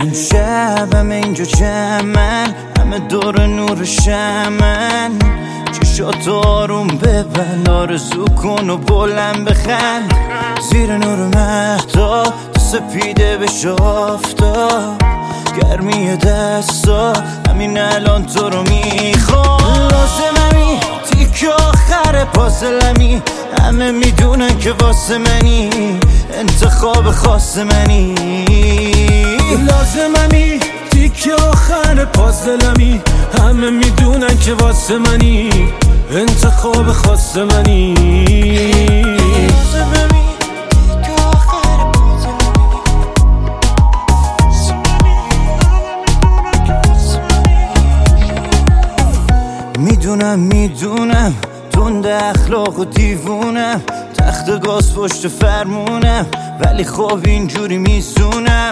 امشب همه اینجا جمعن، همه دور نور شمن. چشات آروم ببند، آرزو کن و بلند بخند. زیر نور مهتاب تو سپیده بشه آفتاب. گرمی دستا همین الان تو رو میخوام. لازممی تیک آخر پازلمی، همه میدونن که واسه منی، انتخاب خاص منی. لازممی تیک آخر پازلمی، همه میدونن که واسه منی، انتخاب خاص منی. میدونم تند اخلاق و دیوونم، تخت گاز پشت فرمونم، ولی خب اینجوری میسونم.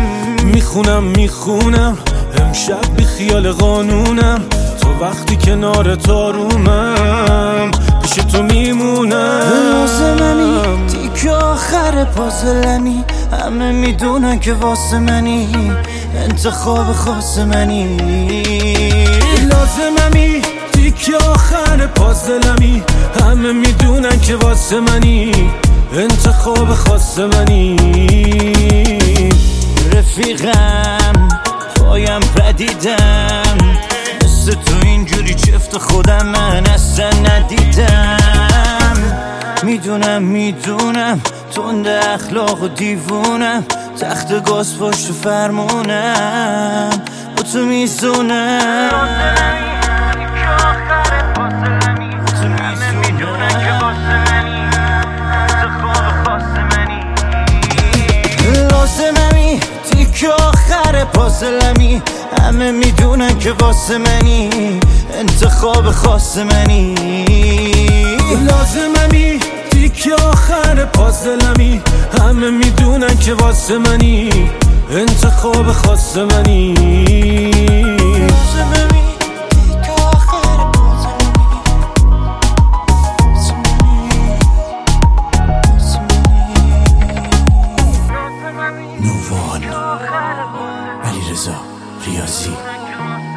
میخونم امشب بی خیال قانونم، تو وقتی کنار تارومم پیش تو میمونم. لازممی تیک آخر پازلمی، همه میدونن که واسه منی، انتخاب خاص منی. لازممی تیک آخر پازلمی، همه میدونن که واسه منی، انتخاب خاص منی. رفیقم پایم پدیدم، مثل تو اینجوری چفت خودم من اصلا ندیدم. میدونم تند اخلاق و دیوونم، تخت گاز پشت فرمونم، با تو میزونم. لازممی تیک آخر پازلمی، همه میدونن که واسه منی، انتخاب خاص منی. لازممی تیک آخر پازلمی، همه میدونن که واسه منی، انتخاب خاص منی. نووان علیرضا ریاضی.